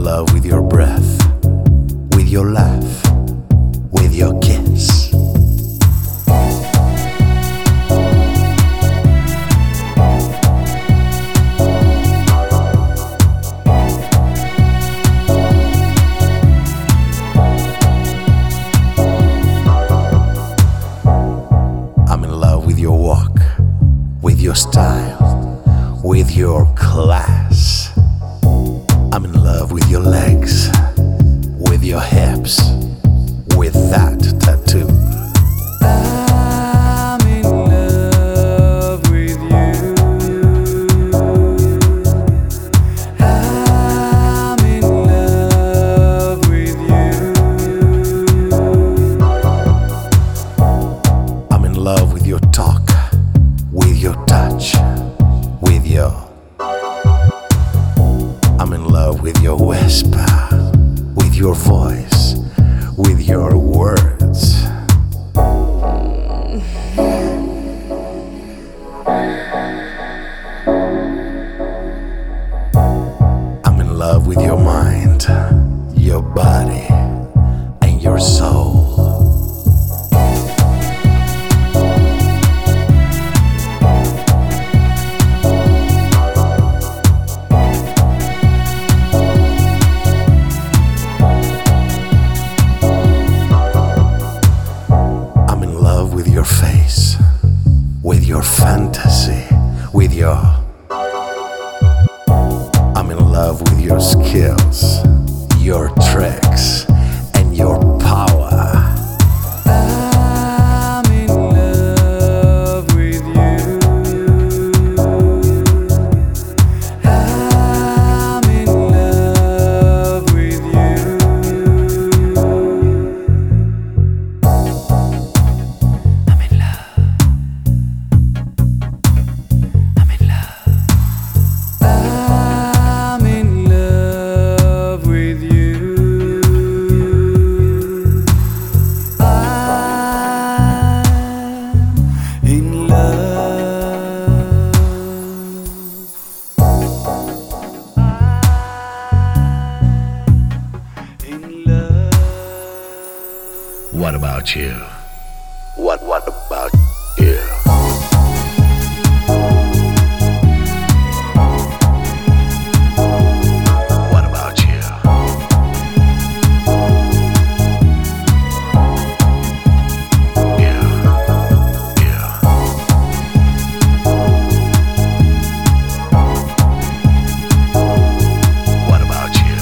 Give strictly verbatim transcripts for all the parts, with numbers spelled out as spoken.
in love with your breath, with your laugh, with your kiss. I'm in love with your walk, with your style, with your class. I'm in love with your legs, with your hips, with that tattoo. I'm in love with you. I'm in love with you. I'm in love with your talk, with your touch, with your I'm in love with your whisper, with your voice, with your words. I'm in love with your mind, your body, and your soul. With your face, with your fantasy, with your I'm in love with your skills, your tricks, and your power. I'm in love with you. I'm in love with you. What about you? What, what about you? What about you? Yeah, yeah. What about you?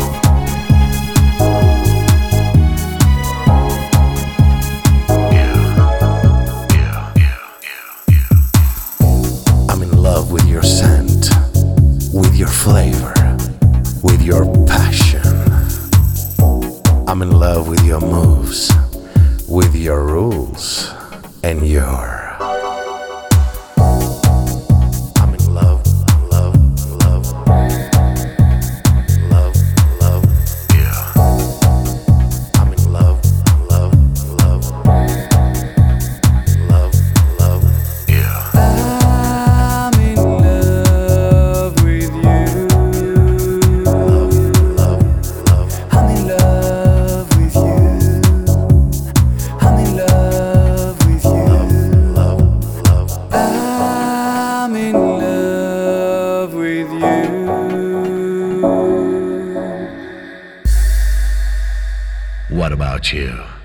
With your scent, with your flavor, with your passion. I'm in love with your moves, with your rules, and your I'm in love, love, love, love, love, yeah. I'm in love, love, love, love, love, yeah. What about you?